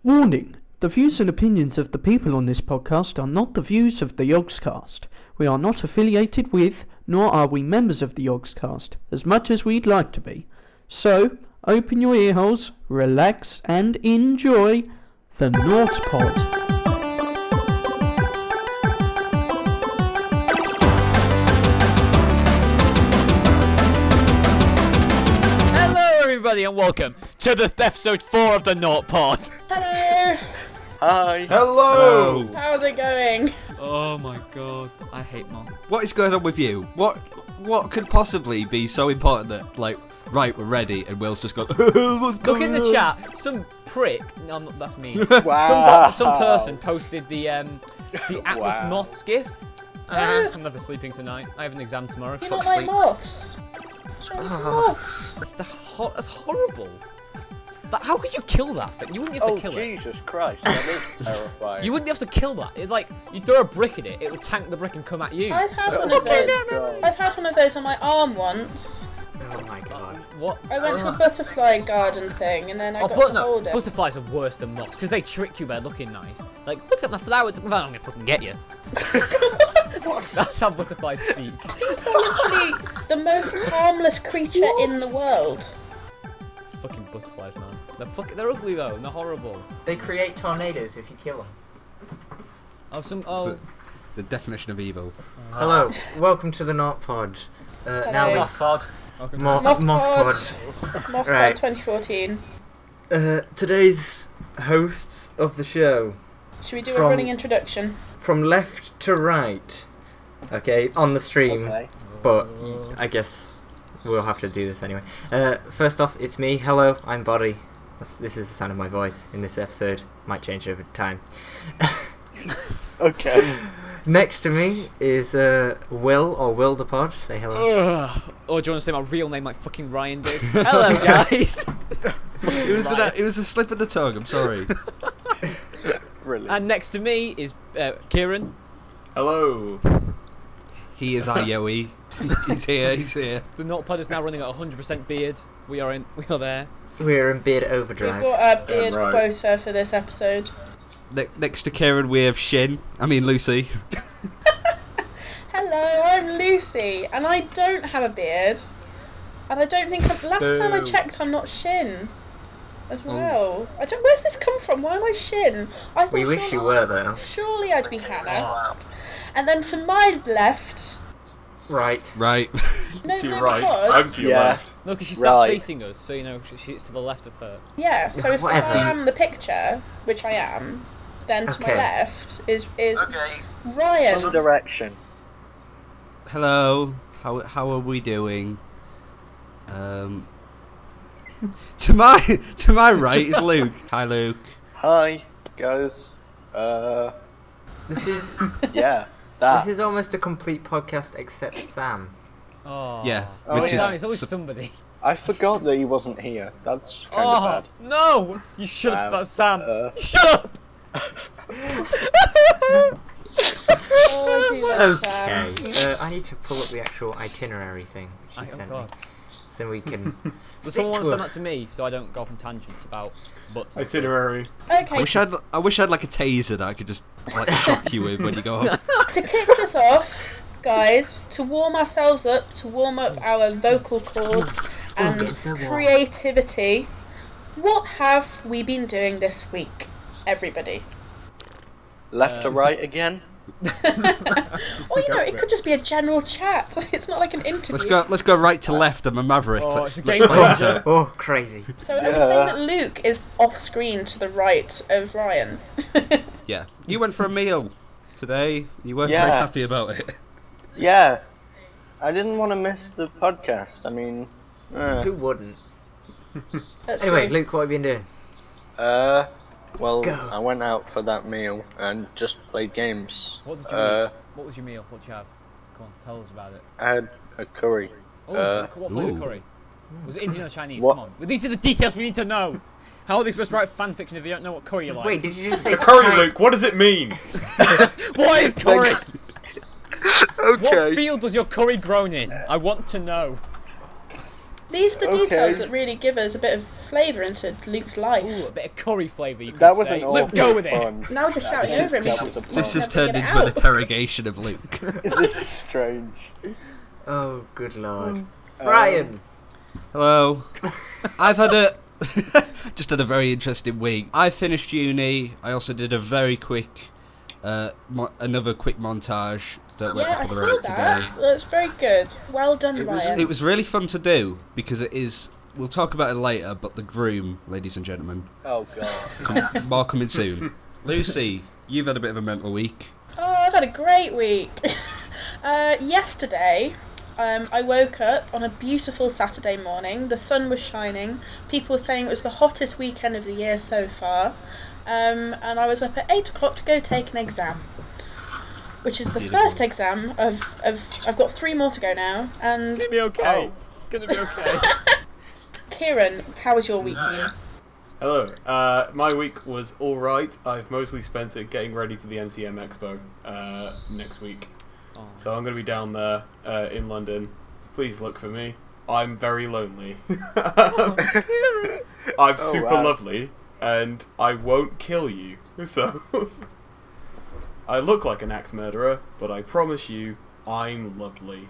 Warning. The views and opinions of the people on this podcast are not the views of the Yogscast. We are not affiliated with, nor are we members of the Yogscast, as much as we'd like to be. So, open your earholes, relax, and enjoy the Naught Pod. Everybody and welcome to the episode 4 of the Naught Pod. Hello! Hi! Hello! How's it going? Oh my god, I hate mom. What is going on with you? What could possibly be so important that, like, right, we're ready, and Will's just gone, Look in the chat, some prick, no, that's me. Wow. Some person posted the Atlas Moth skiff. I'm never sleeping tonight. I have an exam tomorrow. You Fuck don't like sleep. moths? Moths. That's horrible. How could you kill that thing? You wouldn't have to kill it. Jesus Christ, that is terrifying. You wouldn't be able to kill that. It's like, you throw a brick at it, it would tank the brick and come at you. I've had one of those. I've had one of those on my arm once. Oh my god. What? I went to a butterfly garden thing, and then I got to hold it. Butterflies are worse than moths because they trick you by looking nice. Like, look at my flowers. I'm gonna fucking get you. That's how butterflies speak. I think they're literally the most harmless creature in the world. Fucking butterflies, man. They're ugly though. And they're horrible. They create tornadoes if you kill them. The definition of evil. Hello, welcome to the Naught Pod. Now Hello. it's Pod. Welcome to Moth Pod Right. 2014. Today's hosts of the show, Should we do a running introduction? from left to right. Okay, on the stream, Okay. but I guess we'll have to do this anyway. First off, it's me. Hello, I'm Body. This is the sound of my voice in this episode. Might change over time. Okay. Next to me is Will, or Will the Pod. Say hello. Or do you want to say my real name like fucking Ryan did? Hello, guys. It was a slip of the tongue, I'm sorry. Brilliant. And next to me is Kieran. Hello. He is IOE. He's here. The Naught Pod is now running at 100% beard. We are there. We're in beard We've overdrive. got a beard right. quota for this episode. Next to Karen, we have Lucy. Hello, I'm Lucy, and I don't have a beard. And I don't think last time I checked, I'm not Shin as well. Where's this come from? Why am I Shin? I thought We wish you were though. Surely I'd be Hannah. And then to my left. Right. No, To your no, right. I'm because, to your Yeah. left. No, because she's Right. facing us, so you know she's to the left of her. yeah. So if I Whatever. am the picture, which I am, then to my Okay. left is Okay. Ryan. Some direction. Hello. How are we doing? To my right is Luke. Hi, Luke. Hi, guys. This is Yeah. That. this is almost a complete podcast except Sam. Oh. Yeah, Oh, which yeah. is It's always somebody. I forgot that he wasn't here. That's kind Oh of bad. no! You shut up, that's Sam. Shut Shut up! Oh, I do love Sam. Okay. I need to pull up the actual itinerary thing she Oh sent god. me, so we can. Does someone want to stick send that to me so I don't go off on tangents about butts? and stuff? Itinerary. Okay. I wish I had like a taser that I could just like shock you with when you go up. To kick this off, guys, to warm ourselves up, to warm up our vocal cords and getting so warm. creativity, what have we been doing this week, everybody? Left to right again. Or, you know, it could just be a general chat. It's not like an interview. Let's go right to left. I'm a maverick. Oh, let's, it's a let's game fight changer. it. Oh, crazy! So are you saying that Luke is off screen to the right of Ryan? Yeah, you went for a meal today. You weren't Yeah. very happy about it. Yeah. I didn't want to miss the podcast. I mean, Who wouldn't? That's Anyway, true. Luke, what have you been doing? well, Go. I went out for that meal and just played games. What did you eat? What was your meal? What did you have? Come on, tell us about it. I had a curry. Oh, what flavour ooh. curry? Was it Indian or Chinese? What? Come on. Well, these are the details we need to know. How are they supposed to write fan fiction if they don't know what curry you like? Wait, did you just say The curry, Thai- Luke, what does it mean? What is curry? Okay. What field was your curry grown in? I want to know. These are the Okay. details that really give us a bit of flavour into Luke's life. Ooh, a bit of curry flavour, you could That was say. an Luke, awful go with it! fun. Now we're just shouting That over him. was a This You'll has never turned get it into an out. interrogation of Luke. This is strange. Oh, good lord. Um, Ryan! Hello. I've had just had a very interesting week. I finished uni. I also did a very quick, another quick montage that went Yeah, I up on the saw right that. today. That's very good. Well done, Ryan. It was really fun to do because it is. We'll talk about it later, but the groom, ladies and gentlemen, Oh god. more coming soon. Lucy, you've had a bit of a mental week. Oh, I've had a great week. Yesterday, I woke up on a beautiful Saturday morning. The sun was shining. People were saying it was the hottest weekend of the year so far. And I was up at 8 o'clock to go take an exam, which is the first exam of I've got 3 more to go now. And It's gonna be okay. It's gonna be okay. Kieran, how was your week been? Hello. My week was alright. I've mostly spent it getting ready for the MCM Expo next week. Oh. So I'm going to be down there in London. Please look for me. I'm very lonely. I'm super wow. lovely, and I won't kill you. So I look like an axe murderer, but I promise you, I'm lovely.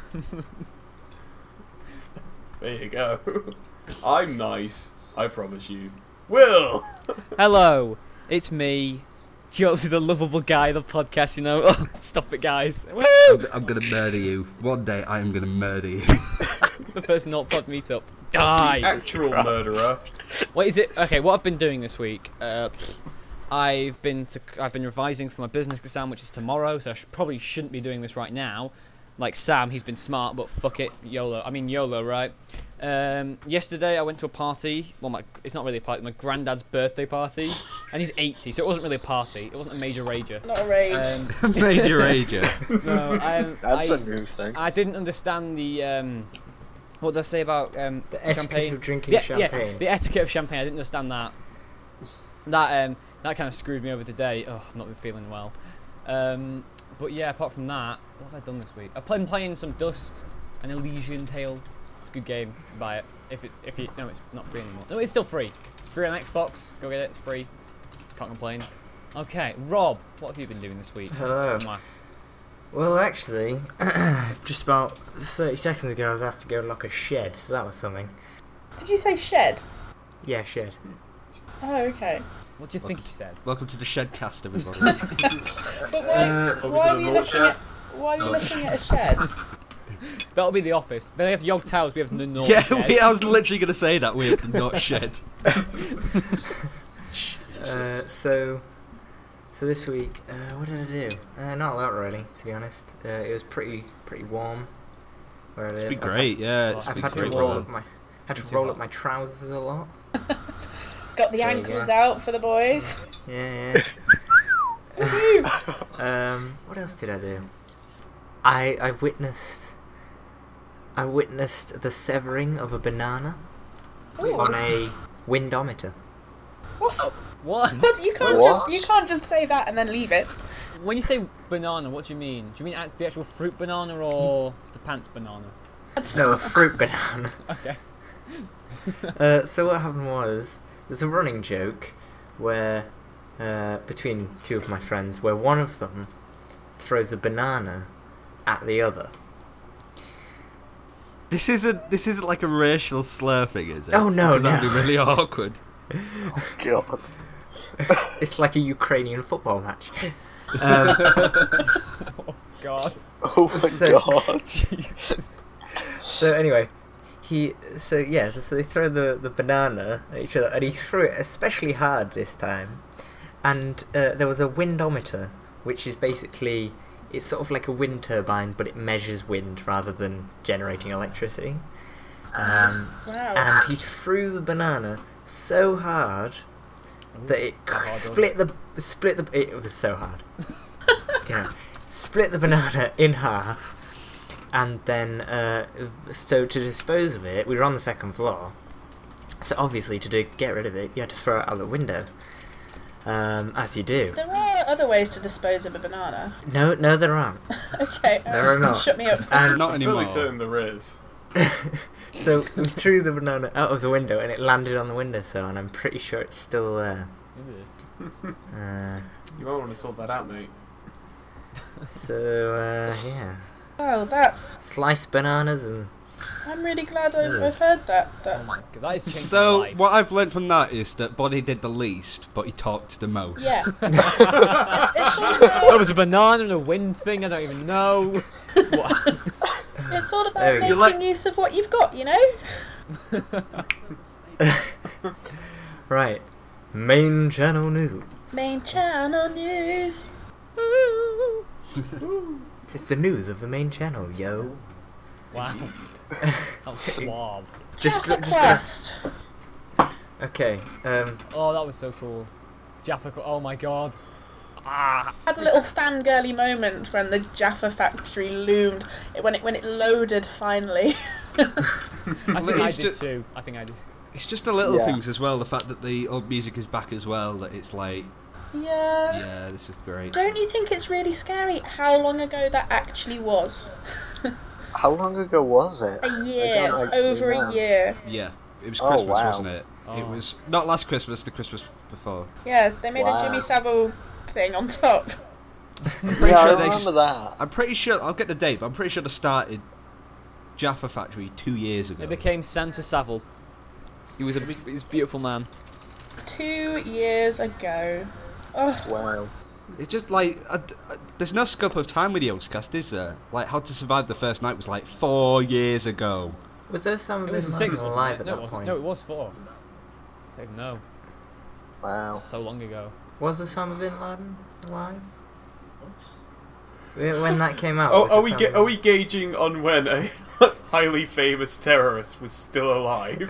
There you go. I'm nice. I promise you. Will! Hello, it's me, Josie, the lovable guy of the podcast, you know. Oh, stop it, guys. Woo! I'm gonna murder you. One day I am gonna murder you. The first not pod meetup. Die! Actual murderer. What is it? Okay, what I've been doing this week. I've been revising for my business exam, which is tomorrow, so probably shouldn't be doing this right now. Like Sam, he's been smart, but fuck it, YOLO. I mean YOLO, right? Yesterday I went to a party. Well, it's not really a party. My granddad's birthday party, and he's 80, so it wasn't really a party. It wasn't a major rager. Not a rage. Major rager. No, That's a new thing. I didn't understand the what did I say about The etiquette champagne? of drinking Yeah, champagne. the etiquette of champagne. I didn't understand that. That kind of screwed me over today. Oh, I've not been feeling well. But yeah, apart from that, what have I done this week? I've been playing some Dust, an Elysian Tale. It's a good game. You should buy it. If you no, it's not free anymore. No, it's still free. It's free on Xbox. Go get it. It's free. Can't complain. Okay, Rob, what have you been doing this week? Hello. Mwah. Well, actually, just about 30 seconds ago I was asked to go lock a shed, so that was something. Did you say shed? Yeah, shed. Oh, okay. What do you think he said? Welcome to the Shedcast, everybody. But why were you looking at? Why were you looking at a shed? That'll be the office. They have Yog Towers. We have the North Yeah, Shed. I was literally gonna say that. We have not shed. So this week, what did I do? Not a lot really, to be honest. It was pretty warm where I live. It'd be great, yeah. I've It's I've been had to great roll warm. up my too hot. trousers a lot. Got the There you ankles go. out for the boys. Yeah. What else did I do? I witnessed the severing of a banana Ooh. on a windometer. What? What? What? You can't just say that and then leave it. When you say banana, what do you mean? Do you mean the actual fruit banana or the pants banana? No, a fruit banana. Okay. So what happened was, there's a running joke where between two of my friends, where one of them throws a banana at the other. This isn't like a racial slur thing, is it? Oh, no, Because that'd no. be really awkward. God. It's like a Ukrainian football match. God. Oh my So- god. Jesus. So anyway, so they throw the banana at each other, and he threw it especially hard this time. And there was a windometer, which is basically, it's sort of like a wind turbine, but it measures wind rather than generating electricity. Wow. And he threw the banana so hard that it split the. It was so hard. Split the banana in half, and then so to dispose of it, we were on the second floor. So obviously, get rid of it, you had to throw it out the window, as you do. There are other ways to dispose of a banana. No, there aren't. Okay. There are not. Shut me up. And Not I'm anymore. fairly certain there is. So we threw the banana out of the window and it landed on the windowsill, and I'm pretty sure it's still there. You might want to sort that out, mate. So yeah, Wow, that's. sliced bananas and I'm really glad I've heard that. Oh my god, that is changing my So life. what I've learned from that is that Bonnie did the least, but he talked the most. Yeah. It's all about, There was a banana and a wind thing, I don't even know. What? it's all about There we making go. use of what you've got, you know? right. Main channel news. Main channel news. It's the news of the main channel, yo. Wow. That was suave. Jaffa just Quest. Okay. Oh, that was so cool. Jaffa, oh my god. Ah, Had a little fangirly moment when the Jaffa factory loomed. When it loaded finally. I think I It's did just- too. I think I did. It's just the little Yeah. things as well. The fact that the old music is back as well. That it's like, Yeah. yeah, this is great. Don't you think it's really scary how long ago that actually was? How long ago was it? A year. don't actually Over know. a year. Yeah, it was Oh, Christmas, wow. wasn't it? It Oh. was not last Christmas, the Christmas before. Yeah, they made Wow. a Jimmy Savile thing on top. I'm pretty Yeah, I sure they. remember that. I'm pretty sure. I'll get the date, but I'm pretty sure they started Jaffa Factory 2 years ago. It became Santa Savile. He was a beautiful man. 2 years ago. Oh, Wow. It's just like there's no scope of time with the Yogscast, is there? Like How to Survive the First Night was like 4 years ago. Was there some It of was them 6, wasn't alive it? at No, it that wasn't. point? No, it was 4. I don't know. Wow. So long ago. Was Osama bin Laden alive? When that came out. Oh, was are Osama we gauging on when a highly famous terrorist was still alive?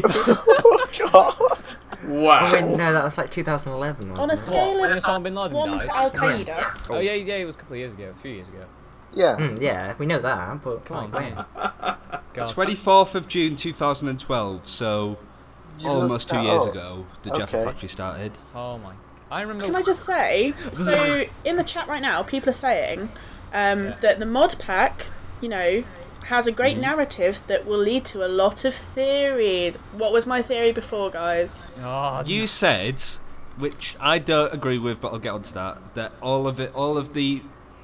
Oh God. Wow. Oh, wait, no, that was like 2011, wasn't on a it? scale When of Osama bin Laden 1 died. to Al Qaeda. Oh yeah, it was a couple of years ago, a few years ago. Yeah. Yeah, we know that, but Come on, like, man. God. 24th of June 2012, so You almost looked 2 that years up. ago, the Jaffa Okay. Factory started. Oh my. I remember. Can I just say, so in the chat right now, people are saying that the mod pack, you know, has a great narrative that will lead to a lot of theories. What was my theory before, guys? Oh, You said, which I don't agree with, but I'll get onto that all of the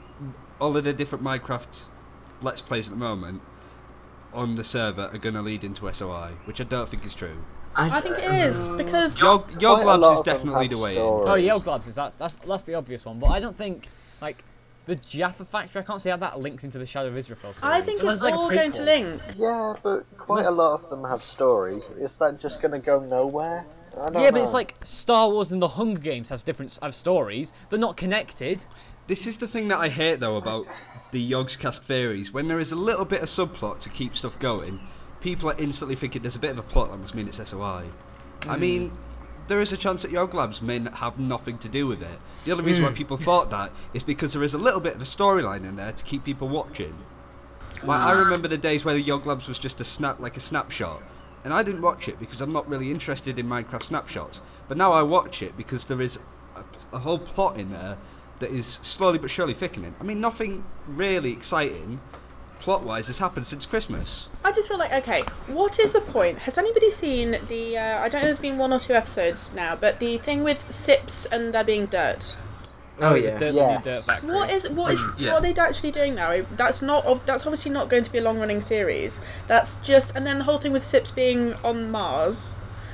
different Minecraft Let's Plays at the moment on the server are going to lead into SOI, which I don't think is true. I think it is because Yog Quite a Labs lot is of them definitely have the way in. stories. Oh, Yelp Labs is that's the obvious one, but I don't think like the Jaffa Factory. I can't see how that links into the Shadow of Israel series. I think Unless it's like a all going to prequel. link. Yeah, but quite a lot of them have stories. Is that just going to go nowhere? I don't Yeah, but know. it's like Star Wars and the Hunger Games have stories. They're not connected. This is the thing that I hate though about the Yogscast theories. When there is a little bit of subplot to keep stuff going, people are instantly thinking there's a bit of a plot that must mean it's SOI. I mean, there is a chance that Yog Labs may have nothing to do with it. The only reason why people thought that is because there is a little bit of a storyline in there to keep people watching. Like, I remember the days where the Yog Labs was just a snapshot, and I didn't watch it because I'm not really interested in Minecraft snapshots. But now I watch it because there is a whole plot in there that is slowly but surely thickening. I mean, nothing really exciting plot-wise has happened since Christmas. I just feel like, okay, what is the point? Has anybody seen the, I don't know, there's been 1 or 2 episodes now, but the thing with Sips and there being dirt. Oh The yeah. Dirt, Yes. the new Dirt Factory. What is Yeah. what are they actually doing now? That's obviously not going to be a long running series. That's just, and then the whole thing with Sips being on Mars.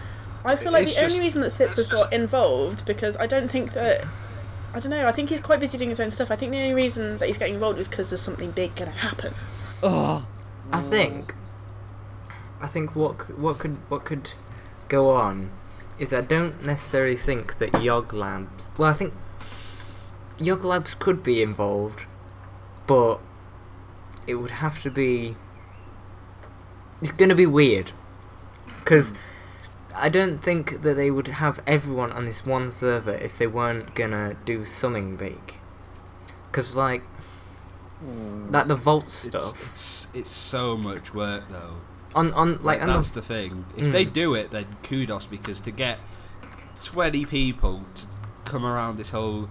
I feel like It's the only just- reason that Sips has got involved, because I don't think that, I don't know, I think he's quite busy doing his own stuff. I think the only reason that he's getting involved is because there's something big going to happen. Oh, I think what could go on is I don't necessarily think that Yog Labs. Well, I think Yog Labs could be involved, but it would have to be. It's going to be weird, because I don't think that they would have everyone on this one server if they weren't gonna do something big. Because like that the vault stuff It's so much work though. on like on That's the, the thing. If they do it, then kudos, because to get 20 people to come around this whole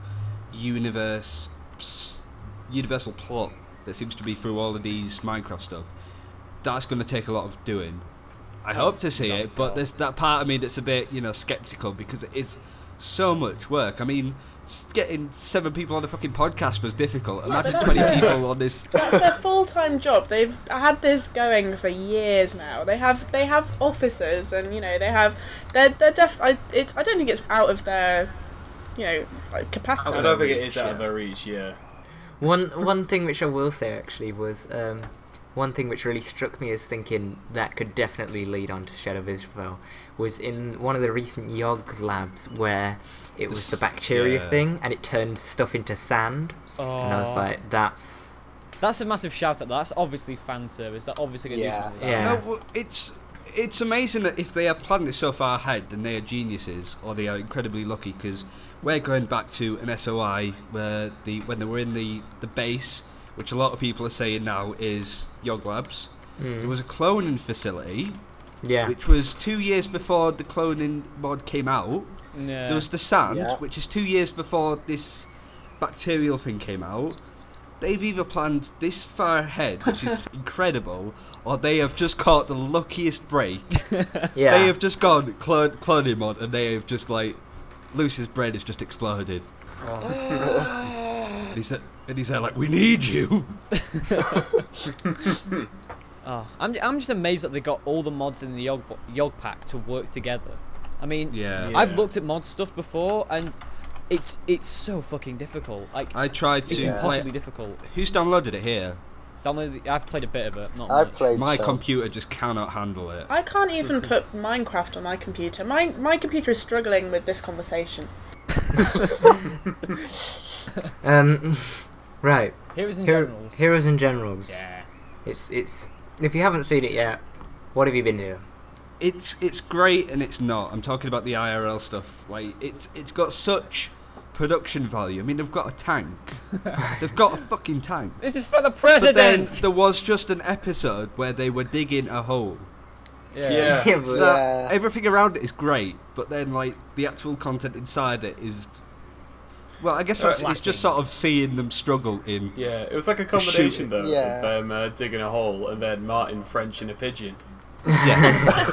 universal plot that seems to be through all of these Minecraft stuff, that's going to take a lot of doing. I hope to see it, but there's that part of me that's a bit, sceptical because it is so much work. I mean, getting 7 people on a fucking podcast was difficult. Imagine 20 people on this. That's their full-time job. They've had this going for years now. They have officers, and they're I don't think it's out of their capacity. I don't think it is out of their reach. Yeah. One thing which I will say actually was one thing which really struck me as thinking that could definitely lead on to Shadow of Israel was in one of the recent Yog labs where it was the bacteria thing and it turned stuff into sand. And I was like, that's a massive shout out. That's obviously fan service. That obviously going to do something with that. Yeah. No, well, it's amazing that if they have planned it so far ahead, then they are geniuses, or they are incredibly lucky, because we're going back to an SOI where when they were in the base, which a lot of people are saying now is Yog Labs. There was a cloning facility, which was 2 years before the cloning mod came out. Yeah. There was the sand, which is 2 years before this bacterial thing came out. They've either planned this far ahead, which is incredible, or they have just caught the luckiest break. They have just gone cloning mod, and they have just Lewis's brain has just exploded. And he's there like, we need you. I'm just amazed that they got all the mods in the Yog pack to work together. I mean, I've looked at mod stuff before, and it's so fucking difficult. I tried to. It's impossibly difficult. Who's downloaded it here? I've played a bit of it, not I've much. played My some. computer just cannot handle it. I can't even put Minecraft on my computer. My computer is struggling with this conversation. Right. Heroes and Generals. Heroes and Generals. Yeah. It's if you haven't seen it yet, what have you been doing? It's great and it's not. I'm talking about the IRL stuff. It's got such production value. I mean, they've got a tank. They've got a fucking tank. This is for the But president. then there was just an episode where they were digging a hole. Yeah. It's that everything around it is great, but then the actual content inside it is. Well, I guess it's just sort of seeing them struggle in. Yeah, it was like a combination though Yeah. of them digging a hole and then Martin Frenching a pigeon. Yeah.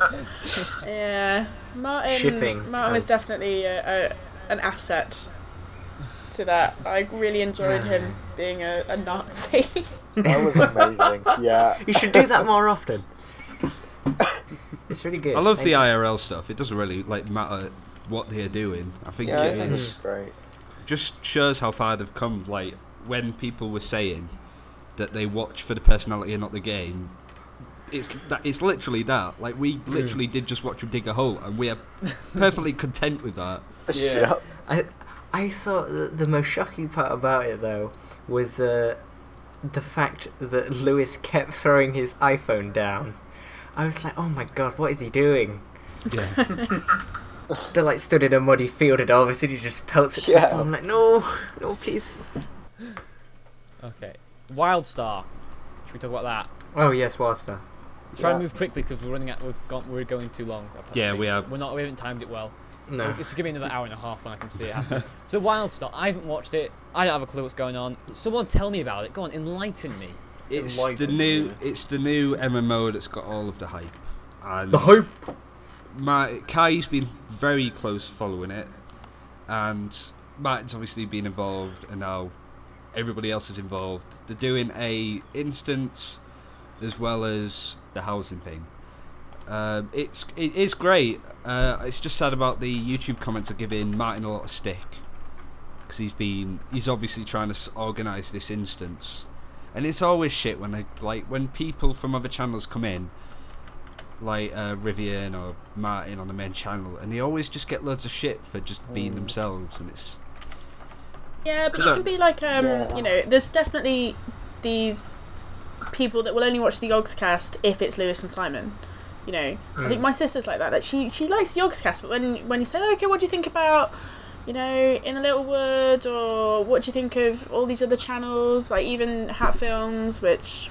Yeah, Shipping Martin was as- definitely an asset to that. I really enjoyed him being a Nazi. That was amazing. Yeah. You should do that more often. It's really good. I love the IRL stuff. It doesn't really matter what they're doing. I think Yeah, I it think is it's great. just shows how far they've come. When people were saying that they watch for the personality and not the game, it's literally that. We literally did just watch them dig a hole, and we are perfectly content with that. Yeah. I thought that the most shocking part about it though was the fact that Lewis kept throwing his iPhone down. I was like, oh my god, what is he doing? Yeah. They're stood in a muddy field and all of a sudden he just pelts it to the floor. I'm like, no, please. Okay. Wildstar. Should we talk about that? Oh yes, Wildstar. Try and move quickly because we're going too long. Yeah, we are. We haven't timed it well. No. It's give me another hour and a half when I can see it happen. So Wildstar, I haven't watched it. I don't have a clue what's going on. Someone tell me about it. Go on, enlighten me. It's the Enlightened, new. yeah. It's the new MMO that's got all of the hype. And The hype. Kai's been very close following it, and Martin's obviously been involved, and now everybody else is involved. They're doing a instance as well as the housing thing. It is great. It's just sad about the YouTube comments are giving Martin a lot of stick because he's obviously trying to organise this instance, and it's always shit when when people from other channels come in, Rivian or Martin on the main channel, and they always just get loads of shit for just being themselves, and it's. Yeah, but you can be there's definitely these people that will only watch the Yogscast if it's Lewis and Simon. I think my sister's like that. She likes Yogscast, but when you say, okay, what do you think about, In a Little Wood, or what do you think of all these other channels, even Hat Films, which,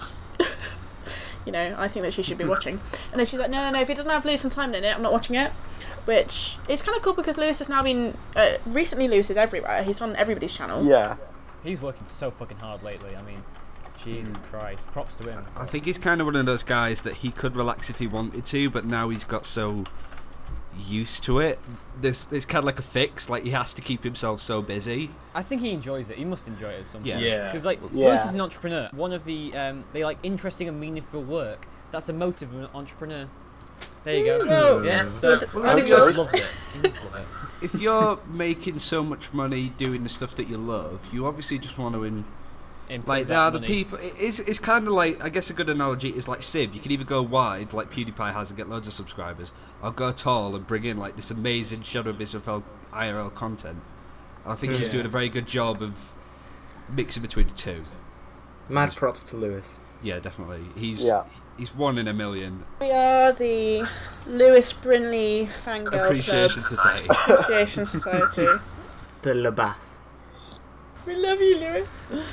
I think that she should be watching. And then she's like, no, if it doesn't have Lewis and Simon in it, I'm not watching it. Which is kind of cool because Lewis has now been, recently Lewis is everywhere. He's on everybody's channel. Yeah. He's working so fucking hard lately. I mean, Jesus Christ. Props to him. I think he's kind of one of those guys that he could relax if he wanted to, but now he's got so used to it. There's kind of like a fix, like he has to keep himself so busy. I think he enjoys it. He must enjoy it at some point. Yeah. Because like Yeah. Lewis is an entrepreneur. One of the they like interesting and meaningful work. That's the motive of an entrepreneur. There you go. Whoa. Yeah. So Well, I think okay. Lewis loves it. He must love it. If you're making so much money doing the stuff that you love, you obviously just want to Improve like that there are the money. people. It's kind of like, I guess a good analogy is like Civ. You can either go wide like PewDiePie has and get loads of subscribers, or go tall and bring in like this amazing Shadow of Israel IRL content. And I think he's Yeah. doing a very good job of mixing between the two. Mad props to Lewis. Yeah, definitely. He's 1 in a million. We are the Lewis Brinley Fangirl Appreciation Club Society. Appreciation Society. The Labas. We love you, Lewis.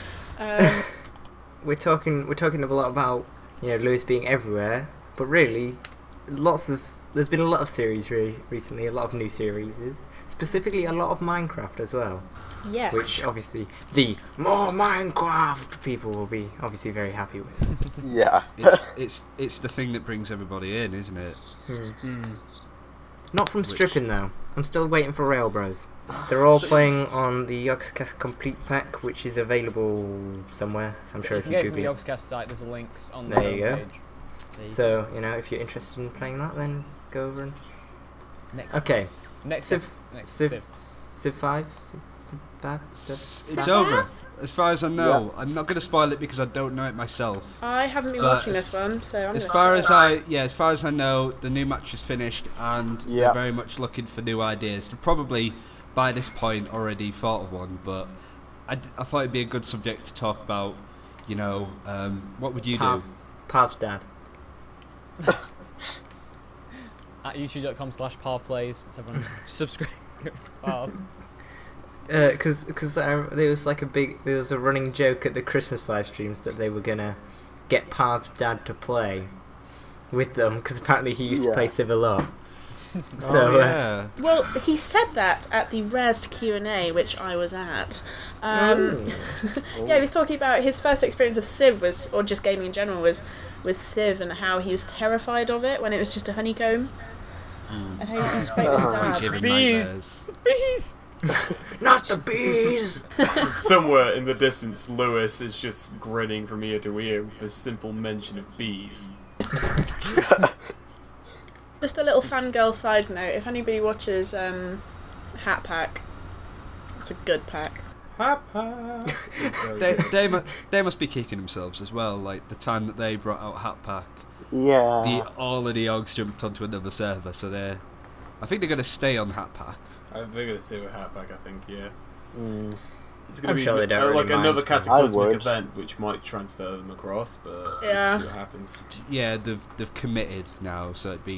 We're talking a lot about, you know, Lewis being everywhere, but really, there's been a lot of series recently, a lot of new series, specifically a lot of Minecraft as well, yes. which obviously the more Minecraft people will be obviously very happy with. Yeah. It's the thing that brings everybody in, isn't it? Not from Which- stripping though. I'm still waiting for Rail Bros. They're all playing on the Yogscast Complete Pack, which is available somewhere. I'm sure You if can you get it from the Google it. Yogscast site. There's links on There the you go. page. There you So, you know, if you're interested in playing that, then go over and... go. Next. Okay, Next. Civ- Next. Civ Civ. 5? Civ 5? It's over. As far as I know, I'm not going to spoil it because I don't know it myself. I haven't been But watching this one, so I'm As gonna far say as I know, the new match is finished, and Yeah. they're very much looking for new ideas. They're probably by this point already thought of one, but I thought it'd be a good subject to talk about. You know, what would you do? Pav's dad. At youtube.com/ParvPlays. So everyone subscribe to Parv. Because there was like there was a running joke at the Christmas live streams that they were gonna get Pav's dad to play with them, because apparently he used to Yeah. play Civ a lot. So Oh, yeah. Well, he said that at the Rezzed Q&A, which I was at. Yeah, he was talking about his first experience of Civ or just gaming in general was Civ, and how he was terrified of it when it was just a honeycomb. And how he spoke to his dad. Giving Bees. nightmares. Bees. not the bees. Somewhere in the distance, Lewis is just grinning from ear to ear with a simple mention of bees. Just a little fangirl side note, if anybody watches Hat Pack, it's a good pack. They must be kicking themselves as well. Like the time that they brought out Hat Pack, Yeah. all of the Yogs jumped onto another server, so I think they're going to stay on Hat Pack. I'm going to stay with Hatback, I think, yeah. Mm. It's going I'm to be sure they don't really like another mind. I cataclysmic would. event which might transfer them across, but Yeah. we'll see what happens. Yeah, they've committed now, so I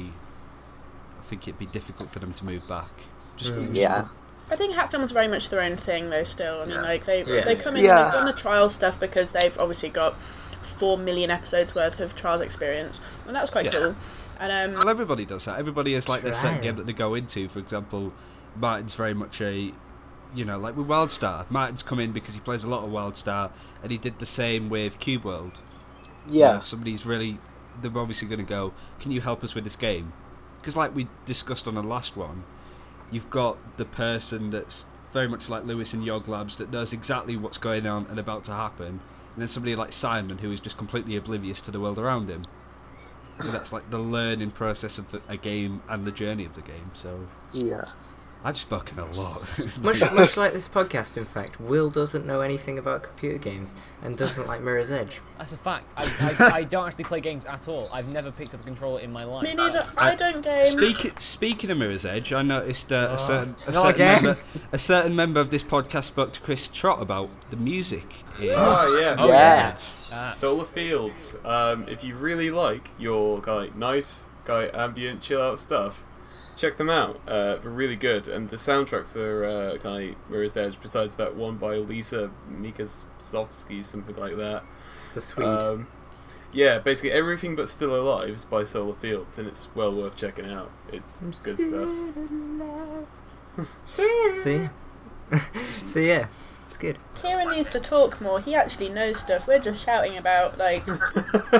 think it'd be difficult for them to move back. Just Yeah. I think Hat Film's very much their own thing, though. Still, I mean, like they Yeah. come in Yeah. and they've done the trial stuff because they've obviously got 4 million episodes worth of trials experience, and that was quite Yeah. cool. And Well, everybody does that. Everybody has like their set Trial. game that they go into. For example, Martin's very much like with WildStar. Martin's come in because he plays a lot of WildStar, and he did the same with Cube World. Yeah. If somebody's really, they're obviously going to go, can you help us with this game? Because like we discussed on the last one, you've got the person that's very much like Lewis in Yog Labs that knows exactly what's going on and about to happen, and then somebody like Simon who is just completely oblivious to the world around him. And that's like the learning process of a game and the journey of the game. So Yeah. I've spoken a lot. much like this podcast, in fact, Will doesn't know anything about computer games and doesn't like Mirror's Edge. That's a fact. I don't actually play games at all. I've never picked up a controller in my life. me neither. I don't game. Speaking of Mirror's Edge, I noticed a not again. certain member of this podcast spoke to Chris Trott about the music. Oh, yes. Oh, Yeah. Ah. Solar Fields. If you really like your nice ambient chill out stuff, check them out. They're really good, and the soundtrack for Mirror's Edge, besides that one by Lisa Mikasovsky, something like that. The Swede. Yeah, basically everything but Still Alive is by Solar Fields, and it's well worth checking out. It's good stuff. So yeah, good. Kieran needs to talk more. He actually knows stuff. We're just shouting about, like... What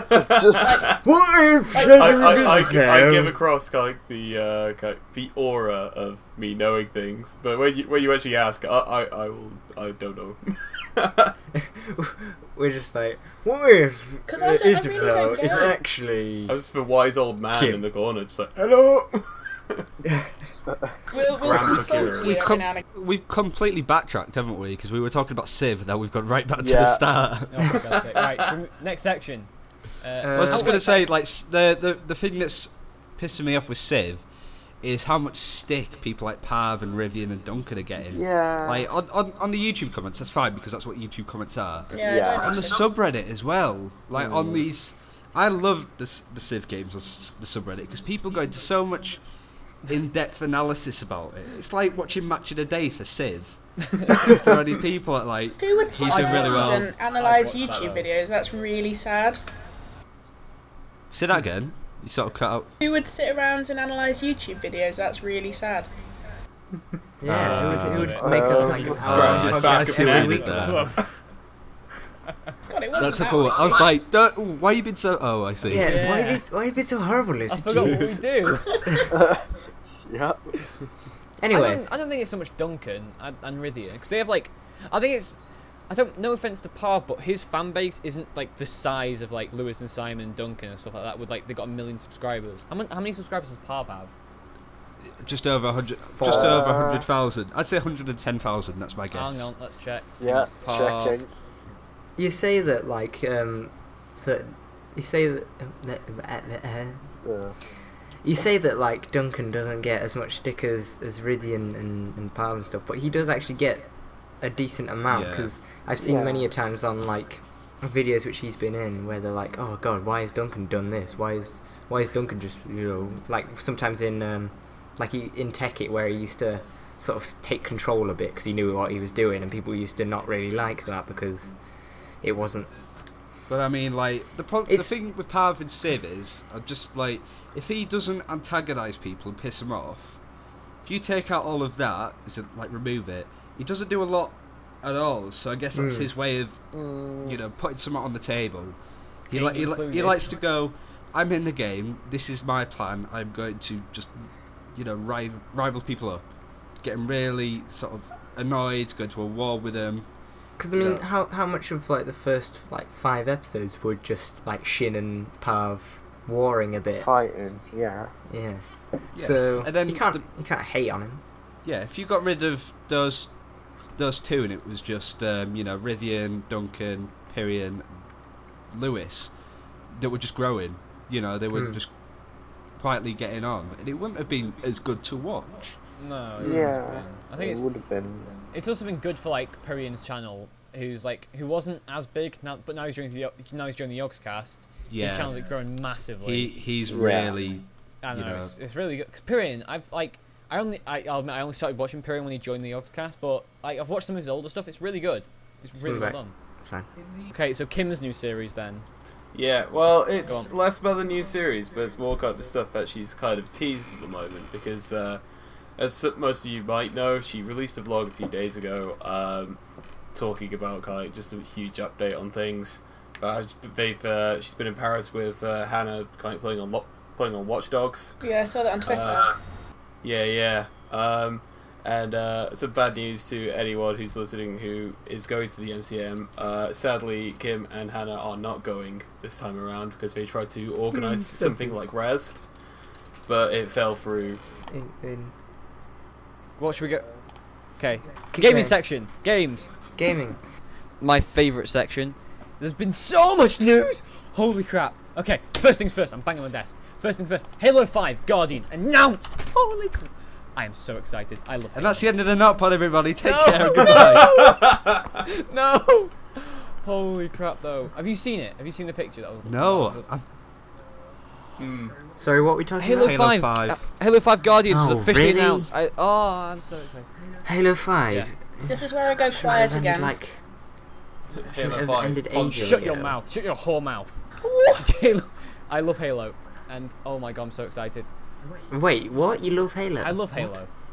if I give across like the aura of me knowing things, but when you actually ask, I don't know. We're just like, what if 'Cause I really Isabel don't is get it. actually... I was just a wise old man Kim. in the corner, just like, hello. We'll Grandpa consult Kieran. you every now and again. We've completely backtracked, haven't we? Because we were talking about Civ, and now we've gone right back to the Yeah. start. Oh, for God's sake. Right, so next section. I was just Oh, going to say, like, the thing that's pissing me off with Civ is how much stick people like Pav and Rivian and Duncan are getting. Yeah. Like, on the YouTube comments, that's fine, because that's what YouTube comments are. Yeah, Yeah. I don't On the know. subreddit as well. Like, on these... I love the Civ games on the subreddit, because people go into so much in-depth analysis about it. It's like watching Match of the Day for Civ. Because there are these people that, like... Who would sit He's doing around really well. and analyse I'd watch that, YouTube though. videos? That's really sad. Say that again. You sort of cut out... Who would sit around and analyse YouTube videos? That's really sad. Yeah, it would Uh, make uh, a like Scratch his back I see of what the you did head. there. God, it wasn't That took that a while. long. I was like, don't, why you been so... Oh, I see. Yeah, why Yeah. have you been so horrible, Liz? I forgot what we do. Yeah. Anyway, I don't think it's so much Duncan and Rithian, because they have like, I think it's, I don't, no offense to Pav, but his fan base isn't like the size of like Lewis and Simon, Duncan and stuff like that. With like they got 1 million subscribers. How many subscribers does Pav have? Just over 100. Just over 100,000. I'd say 110,000. That's my guess. Hang on, let's check. Yeah. Pav. Checking. you say that like that you say that Yeah. you say that like Duncan doesn't get as much stick as Rithian and Pav and stuff, but he does actually get a decent amount, Yeah. because I've seen Yeah. many a times on like videos which he's been in where they're like, oh god, why has Duncan done this? Why is Duncan just, you know, like sometimes in like in Tekkit where he used to sort of take control a bit because he knew what he was doing, and people used to not really like that because it wasn't. But I mean, like the It's- thing with Pav and Civ is, I just like if he doesn't antagonise people and piss them off, if you take out all of that, like remove it, he doesn't do a lot at all. So I guess that's his way of, you know, putting something on the table. He Being he included. likes to go, I'm in the game. This is my plan. I'm going to just, you know, rival people up, get them really sort of annoyed, go to a war with them. Because I mean, Yeah. how much of like the first like 5 episodes were just like Shin and Pav warring a bit? Fighting. Yeah. Yeah. Yeah. So And then you can't hate on him. Yeah, if you got rid of those two and it was just you know, Rivian, Duncan, Pyrian, Lewis that were just growing, you know, they were just quietly getting on, and it wouldn't have been as good to watch. No. Yeah. I think it would have been. it's also been good for like Pyrian's channel, who wasn't as big now, but now he's joining the Yogscast. Yeah, His channel's like growing massively. he's Yeah. really, I you know, know. it's really good. Cause Pyrian, I'll admit, I only started watching Pyrian when he joined the Yogscast, but I've watched some of his older stuff. It's really good. It's really well Right. done. It's fine. Okay, so Kim's new series then. Yeah, well, Go it's on. less about the new series, but it's more kind of stuff that she's kind of teased at the moment, because as most of you might know, she released a vlog a few days ago, talking about kind of just a huge update on things. She's been in Paris with Hannah, kind of playing on Watch Dogs. Yeah, I saw that on Twitter. Yeah. And some bad news to anyone who's listening who is going to the MCM. Sadly, Kim and Hannah are not going this time around because they tried to organise something like Rest, but it fell through. What should we go? Okay, Keep gaming going. section. Games. Gaming. My favourite section. There's been so much news. Holy crap. Okay, first things first. I'm banging on my desk. First things first. Halo 5 Guardians announced. Holy crap. I am so excited. I love Halo. and that's the end of the Not Pod, everybody. Take No. care and goodbye. No. Holy crap, though. Have you seen it? Have you seen the picture? That was No, I've, Sorry, what are we talking Halo about? Halo 5. 5. Halo 5 Guardians is Oh, officially really? announced. I'm so excited. Halo 5. Yeah. This is where I go Should quiet have ended, again. Like, Halo have 5. ended on- ages Shut ago. your mouth. Shut your whore mouth. Halo. I love Halo. And oh my god, I'm so excited. Wait, what? You love Halo? I love Halo.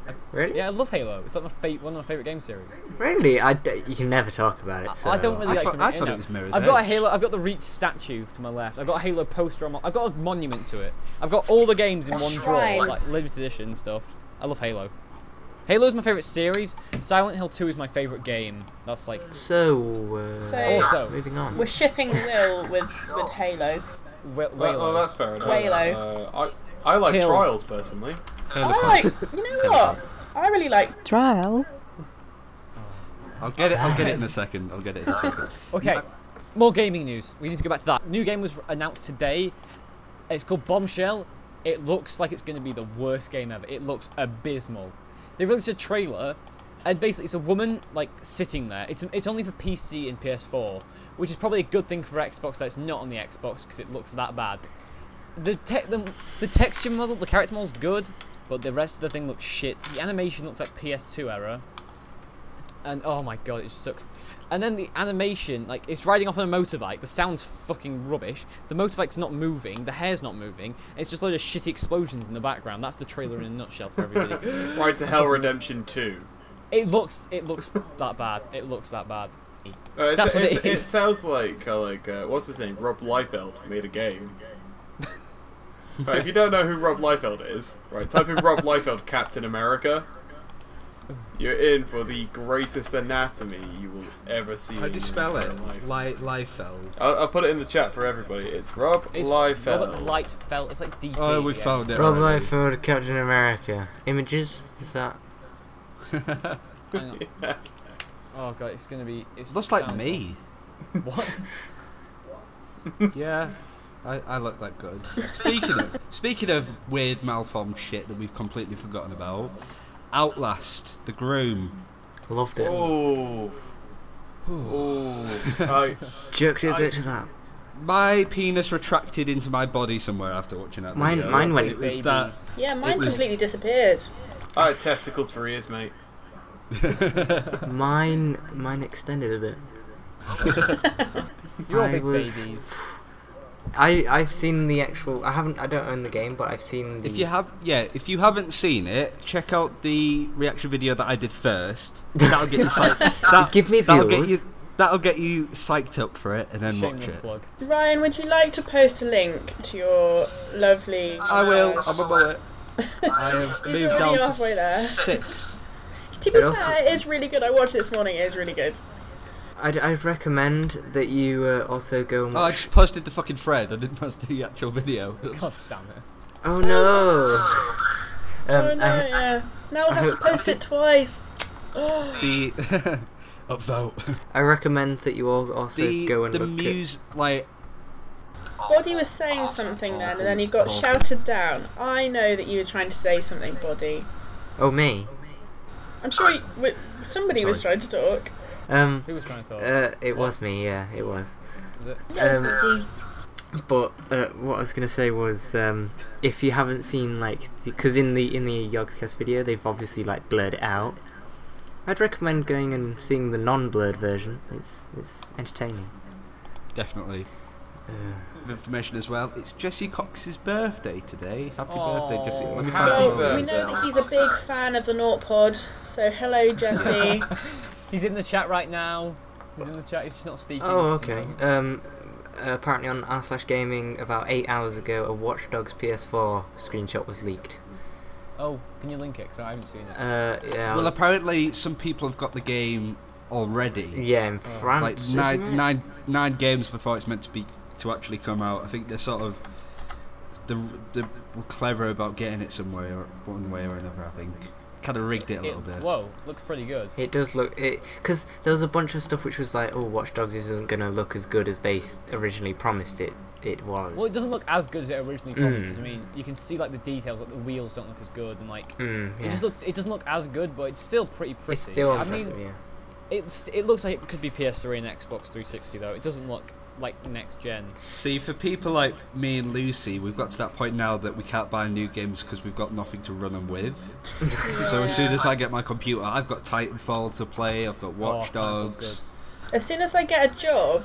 Really? Yeah, I love Halo. It's like one of my favourite game series. Really? You can never talk about it. So. I don't really like to. I thought it was Mirror's I've got a Edge. Halo. I've got the Reach statue to my left. I've got a Halo poster on I've got a monument to it. I've got all the games in one drawer, Shrine. like limited edition stuff. I love Halo. Halo's my favourite series. Silent Hill 2 is my favourite game. That's like. So, Also, moving on. We're shipping Will with Halo. Oh, that's fair enough. Halo. I like Hill. Trials personally. I like. You know what? I really like. Trial. I'll get it in a second. Okay, more gaming news. We need to go back to that. New game was announced today. It's called Bombshell. It looks like it's going to be the worst game ever. It looks abysmal. They released a trailer, and basically it's a woman like sitting there. It's only for PC and PS4, which is probably a good thing for Xbox that it's not on the Xbox because it looks that bad. The texture model, the character model's good, but the rest of the thing looks shit. The animation looks like PS2 era. And oh my god, it just sucks. And then the animation, like, it's riding off on a motorbike. The sound's fucking rubbish. The motorbike's not moving. The hair's not moving. It's just a load of shitty explosions in the background. That's the trailer in a nutshell for everybody. Right to Hell Redemption 2. It looks that bad. It looks that bad. That's what it It is. sounds like what's his name? Rob Liefeld made a game. Right, if you don't know who Rob Liefeld is, right, type in Rob Liefeld Captain America. You're in for the greatest anatomy you will ever see. How do you in spell your it? entire life. Liefeld. I'll put it in the chat for everybody. It's Rob Liefeld. Robert Lightfeld. It's like DT. Oh, we yeah. found it. Rob already. Liefeld, Captain America. Images? Is that? Hang on. Oh god, it's gonna be. It Looks like sounds me. What? Yeah, I look that good. Speaking of weird malformed shit that we've completely forgotten about, Outlast, The Groom. Loved it. Oh. Oh. Jerked it a bit to that. My penis retracted into my body somewhere after watching that Mine- video. mine went- It was Babies. that. Yeah, mine was- completely disappeared. I had testicles for ears, mate. Mine extended a bit. You're all I big was- babies. I've seen the actual. I don't own the game, but I've seen the. If you haven't seen it, check out the reaction video that I did first. That'll get you psyched. Give me views. That'll get you psyched up for it, and then watch Shameless it. plug. Ryan, would you like to post a link to your lovely? I will. montage? I'm about it. I have He's moved already down halfway to there. 6. To be It also- fair, it is really good. I watched it this morning. It is really good. I'd recommend that you also go and Oh, I watch. just posted the fucking thread. I didn't post the actual video. God damn it. Oh no! Oh no, yeah. Now I'll have to post it twice. The upvote. I recommend that you all also go and the look muse like Body was saying something then, and then he got shouted down. I know that you were trying to say something, Body. at. Oh me. I'm sure somebody was trying to talk. Who was trying to talk? It was me. Yeah, it was. Was it? Yeah, Body. But what I was gonna say was, if you haven't seen because in the Yogscast video they've obviously like blurred it out. I'd recommend going and seeing the non-blurred version. It's entertaining. definitely. Information as well. It's Jesse Cox's birthday today. Happy birthday, Jesse. Let me find Happy Well, it. we know that he's a big fan of the Naught Pod, so hello, Jesse. He's in the chat right now. He's in the chat. He's just not speaking. Oh, so- okay. Apparently on r/gaming about 8 hours ago, a Watch Dogs PS4 screenshot was leaked. Oh, can you link it? Because I haven't seen it. Yeah. Well, apparently some people have got the game already. Yeah, in Oh. France. Like isn't it? nine games before it's meant to actually come out. I think they're sort of they're clever about getting it somewhere one way or another. I think kind of rigged it a little bit. Whoa, looks pretty good. It does look because there was a bunch of stuff which was like, oh, Watch Dogs isn't gonna look as good as they originally promised it was. Well, it doesn't look as good as it originally promised. Mm. 'Cause, I mean, you can see like the details, like the wheels don't look as good, and like Yeah. it doesn't look as good, but it's still pretty pretty. It's still I impressive, mean, yeah. it looks like it could be PS3 and Xbox 360 though. It doesn't look like next gen. See, for people like me and Lucy, we've got to that point now that we can't buy new games because we've got nothing to run them with. So as soon as I get my computer, I've got Titanfall to play. I've got Watch Titanfall's Dogs. As soon as I get a job,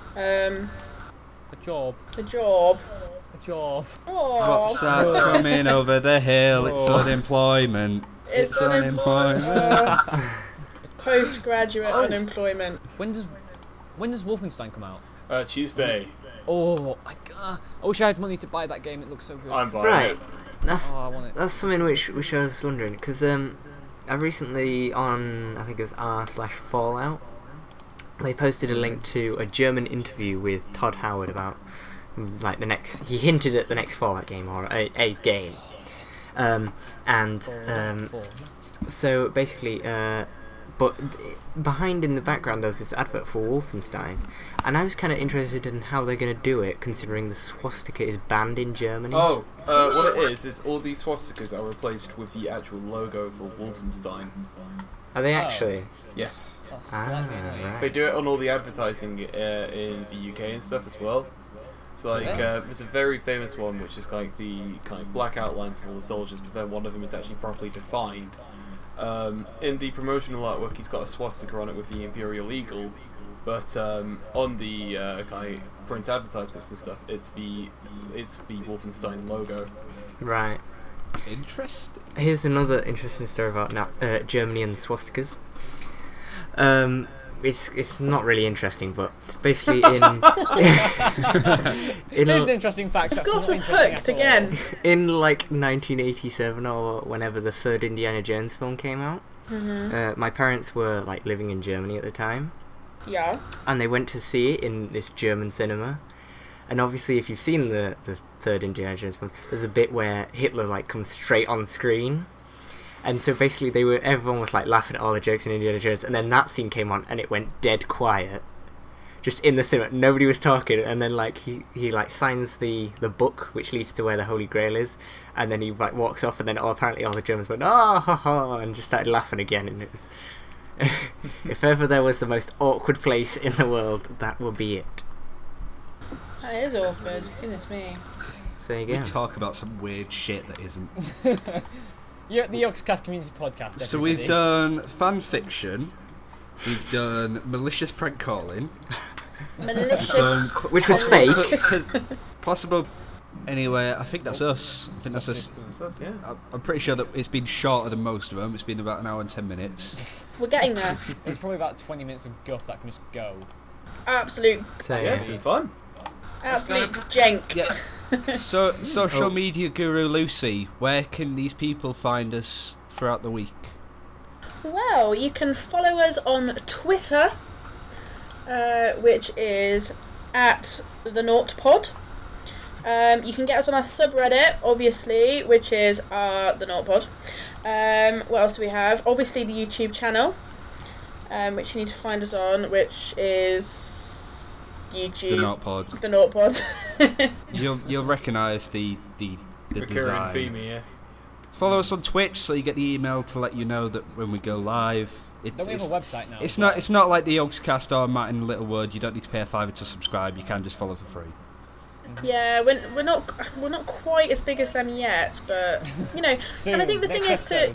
A job. a job. A job. Oh, What's that coming over the hill? It's Oh. unemployment. It's postgraduate unemployment. When does Wolfenstein come out? Tuesday. Oh, I wish I had money to buy that game. It looks so good. I'm buying Right. it. I want it. That's something which I was wondering, because I recently on, I think it was r/Fallout, they posted a link to a German interview with Todd Howard about like he hinted at the next Fallout game, or a game, so basically but behind in the background there's this advert for Wolfenstein, and I was kind of interested in how they're going to do it, considering the swastika is banned in Germany. Oh, what it is all these swastikas are replaced with the actual logo for Wolfenstein. Are they actually? Yes. That's slightly annoying. Right. They do it on all the advertising in the UK and stuff as well. So like, there's a very famous one which is like the kind of black outlines of all the soldiers, but then one of them is actually properly defined. In the promotional artwork, he's got a swastika on it with the Imperial Eagle, but on the kind of print advertisements and stuff, it's the Wolfenstein logo. Right. Interesting. Here's another interesting story about Germany and the swastikas. It's not really interesting, but basically Here's an interesting fact. You've That's got not us interesting hooked at all. again. in like 1987 or whenever the third Indiana Jones film came out, my parents were like living in Germany at the time, Yeah. and they went to see it in this German cinema. And obviously, if you've seen the third Indiana Jones film, there's a bit where Hitler like comes straight on screen. And so basically everyone was like laughing at all the jokes in Indiana Jones, and then that scene came on and it went dead quiet. Just in the cinema, nobody was talking, and then like he like signs the book which leads to where the Holy Grail is, and then he like walks off, and then apparently all the Germans went ha ha, and just started laughing again, and it was if ever there was the most awkward place in the world, that would be it. That is awkward. Goodness me. So you We go. talk about some weird shit that isn't. You're at the Yogscast Community Podcast. So everybody. we've done fan fiction, we've done malicious prank calling, Malicious. Which was fake. possible. Anyway, I think that's us. I think that's us. Yeah. I'm pretty sure that it's been shorter than most of them. It's been about an hour and 10 minutes. We're getting there. There's probably about 20 minutes of guff that can just go. Absolute, So Yeah, it's been fun. absolute jank. Yeah. So, social media guru Lucy, where can these people find us throughout the week? Well, you can follow us on Twitter, which is at the NaughtPod. You can get us on our subreddit, obviously, which is the NaughtPod. What else do we have? Obviously, the YouTube channel, which you need to find us on, which is YouTube. The Not Pod. The NaughtPod. You'll recognise the Recurring design. theme here. Follow us on Twitch so you get the email to let you know that when we go live. Don't we have a website now? It's not like the Yogscast or Martin Littlewood. You don't need to pay a $5 to subscribe. You can just follow for free. Yeah, we're not quite as big as them yet, but you know. Soon, and I think the thing is episode.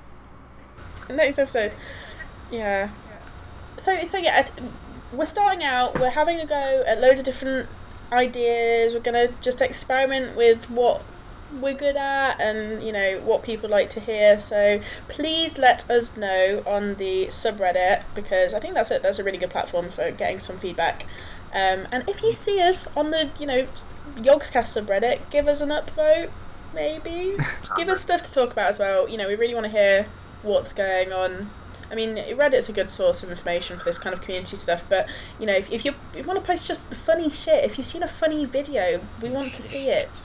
next episode. Yeah. So yeah, we're starting out. We're having a go at loads of different ideas. We're gonna just experiment with what we're good at, and you know what people like to hear. So please let us know on the subreddit, because I think that's a really good platform for getting some feedback. And if you see us on the Yogscast subreddit, give us an upvote, maybe. Give us stuff to talk about as well. You know, we really want to hear what's going on. I mean, Reddit's a good source of information for this kind of community stuff, but you know, if you want to post just funny shit, if you've seen a funny video, we want to see it.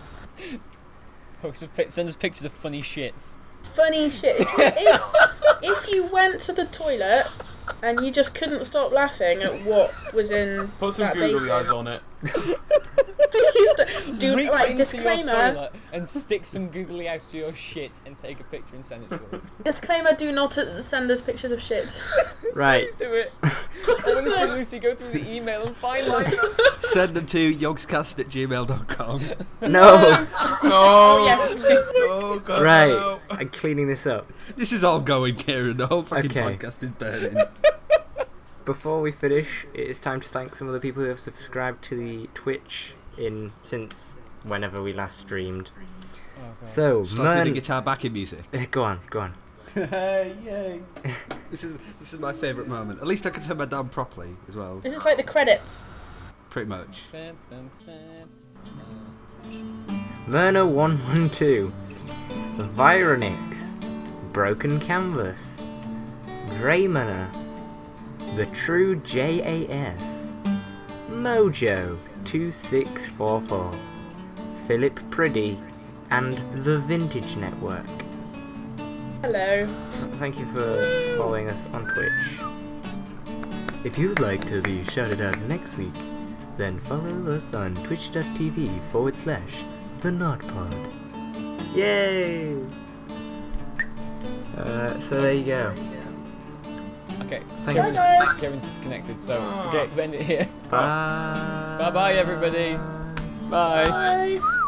Send us pictures of funny shits. Funny shit. If you went to the toilet and you just couldn't stop laughing at what was in Put some that googly basin. eyes on it. Please do. Reach Right, into disclaimer. your toilet and stick some googly eyes to your shit and take a picture and send it to us. Disclaimer: do not send us pictures of shit. Right. Please do it. I want to see Lucy go through the email and find one. Send them to yogscast@gmail.com. No. Oh yes. Oh god. Right. No. I'm cleaning this up. This is all going, Kieran. The whole fucking Okay. podcast is burning. Before we finish, it is time to thank some of the people who have subscribed to the Twitch since whenever we last streamed. Oh, God. So, Start doing the man, guitar backing music. go on. Yay! This is my favourite moment. At least I can turn my down properly as well. This is like the credits. Pretty much. Myrna 112, Vironix, Broken Canvas, Draymana, The True JAS, Mojo 2644, Philip Priddy, and The Vintage Network. Hello. Thank you for following us on Twitch. If you'd like to be shouted out next week, then follow us on twitch.tv/thenotpod. Yay! So there you go. Okay. Thank you. Kevin's disconnected, so okay, end it here. Bye. Bye bye, everybody. Bye. Bye.